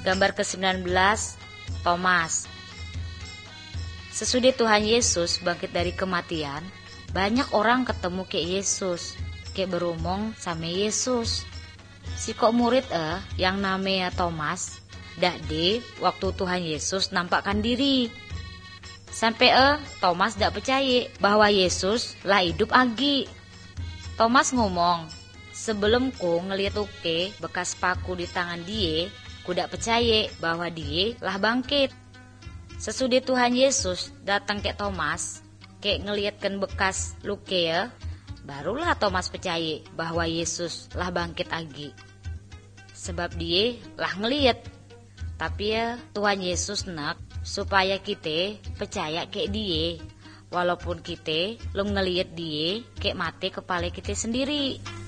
Gambar ke-19, Thomas. Sesudah Tuhan Yesus bangkit dari kematian, banyak orang ketemu ke Yesus, ke berumong sama Yesus. Si kok murid yang namanya Thomas, dak de waktu Tuhan Yesus nampakkan diri. Sampai Thomas dak percaya bahwa Yesus lah hidup agi. Thomas ngomong, sebelum ku ngeliat bekas paku di tangan dia, ku dak percaya bahwa dia lah bangkit. Sesudah Tuhan Yesus datang ke Thomas, ke ngeliatkan bekas luke barulah Thomas percaya bahwa Yesus lah bangkit agi. Sebab dia lah ngeliat. Tapi Tuhan Yesus nak supaya kita percaya ke dia, walaupun kita belum ngeliat dia ke mata kepala kita sendiri.